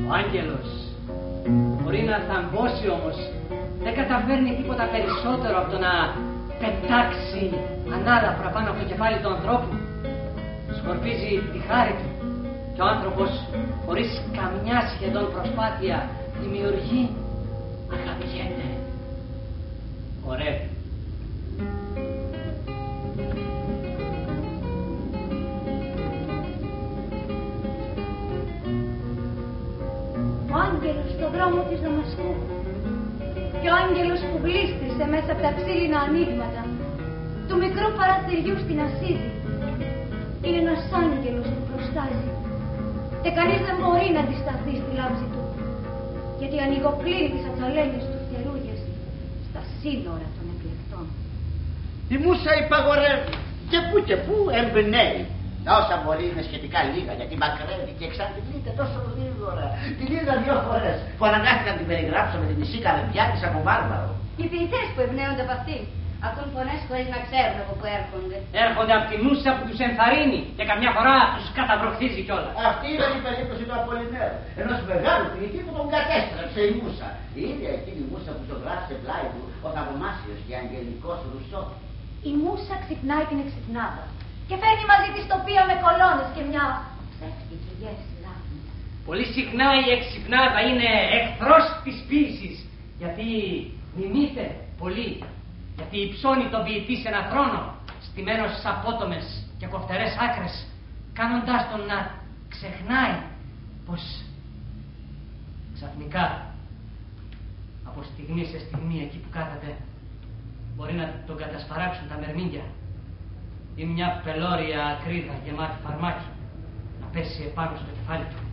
Ο άγγελος μπορεί να θαμπώσει όμως, δεν καταφέρνει τίποτα περισσότερο από το να πετάξει ανάλαφρα πάνω από το κεφάλι του ανθρώπου. Σκορπίζει τη χάρη του και ο άνθρωπος χωρίς καμιά σχεδόν προσπάθεια δημιουργεί, αγαπιέται, χορεύει. Ο άγγελος στον δρόμο της Δαμασκού και ο άγγελος που γλίστρισε μέσα από τα ξύλινα ανοίγματα του μικρού παραθυριού στην Ασσίδη είναι ένας άγγελος που προστάζει και κανείς δεν μπορεί να αντισταθεί στη λάμψη του, γιατί ανοιγοκλίνει τις ατσαλένιες του θερούγες στα σύνορα των εκλεκτών. Η Μούσα υπαγορεύει και πού εμπνέει. Τα όσα μπορεί είναι σχετικά λίγα, γιατί μακραίνει και εξαντλείται τόσο γρήγορα. Την είδα 2 φορές που αναγκάστηκα να την περιγράψω με τη μισή καρδιά της από βάρβαρο. Οι ποιητές που εμπνέονται από αυτήν ακούν φωνές χωρίς να ξέρουν από πού έρχονται. Έρχονται από τη Μούσα που τους ενθαρρύνει και καμιά φορά τους καταβροχθίζει κιόλας. Αυτή είναι η περίπτωση του Απολυνέρου, ενός μεγάλου ποιητή που τον κατέστρεψε η Μούσα. Η ίδια εκείνη η Μούσα που ζωγράφησε πλάι του ο θαυμάσιος και αγγελικός Ρουσό. Η Μούσα ξυπνάει την εξυπνάδα και φέρνει μαζί της τοπία με κολόνες και μια ψεύτικη γεύση λάχνη. Πολύ συχνά η εξυπνάδα είναι εχθρός της ποίησης, γιατί μιμείται πολύ, γιατί υψώνει τον ποιητή σε ένα θρόνο στημένος στις απότομες και κοφτερές άκρες, κάνοντάς τον να ξεχνάει πως ξαφνικά από στιγμή σε στιγμή εκεί που κάθεται μπορεί να τον κατασπαράξουν τα μερμήγκια ή μια πελώρια ακρίδα γεμάτη φαρμάκι να πέσει επάνω στο κεφάλι του.